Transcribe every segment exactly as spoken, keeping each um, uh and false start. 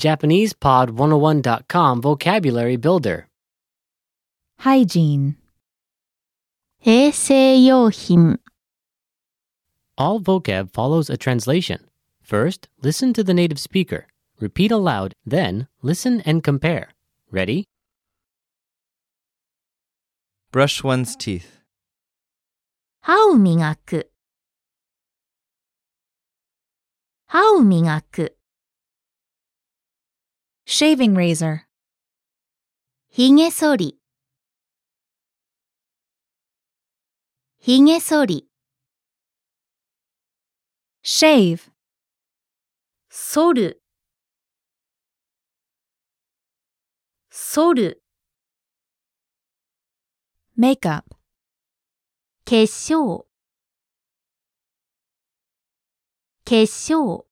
Japanese Pod one oh one dot com Vocabulary Builder. Hygiene. 衛生用品 All vocab follows a translation. First, listen to the native speaker. Repeat aloud, then listen and compare. Ready? Brush one's teeth. 歯を磨く歯を磨く Shaving razor. ひげ剃りひげ剃り Shave. 剃る剃る Makeup. 化粧化粧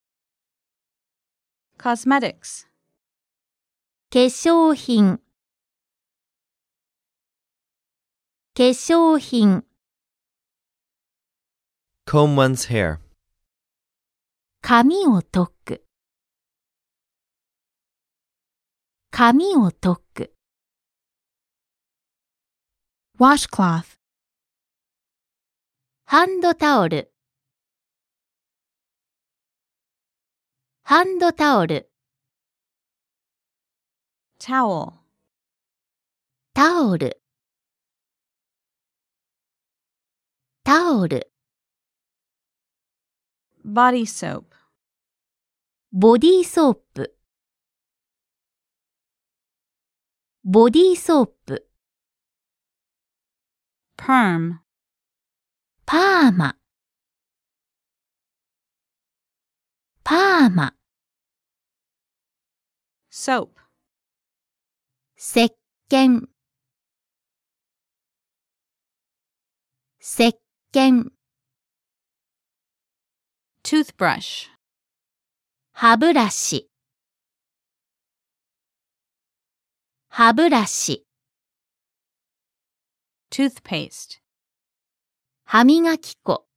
Cosmetics. 化粧品化粧品 Comb one's hair. 髪を解く髪を解く Washcloth. ハンドタオルハンドタオル Towel. タオルタオル Body soap. ボディーソープボディーソープ Perm. パーマパーマ Soap. 石鹸石鹸 Toothbrush. 歯ブラシ歯ブラシ Toothpaste. 歯磨き粉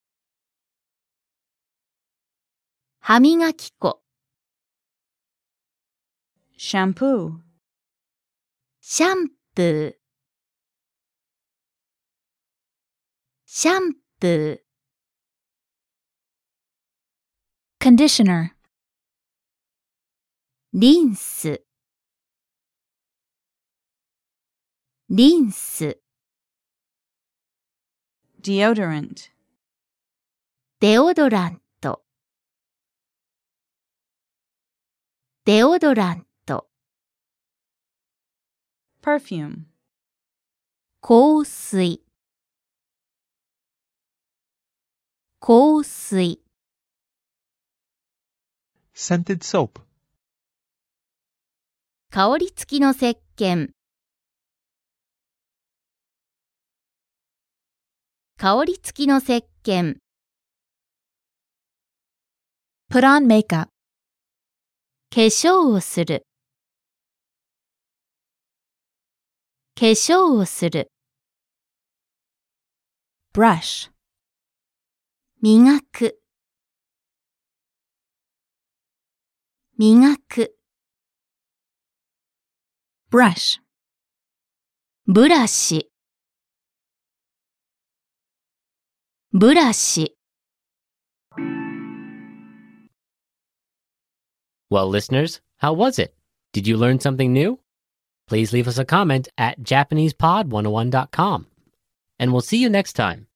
歯磨き粉 Shampoo. シャンプーシャンプー Conditioner. リンスリンス Deodorant. デオドラントデオドラント Perfume. 香水香水 Scented soap. 香り付きの石鹸香り付きの石鹸 Put on makeup. 化粧をする化粧をする Brush. 磨く磨く Brush. ブラシブラシ Well, listeners, how was it? Did you learn something new? Please leave us a comment at Japanese Pod one oh one dot com. And we'll see you next time.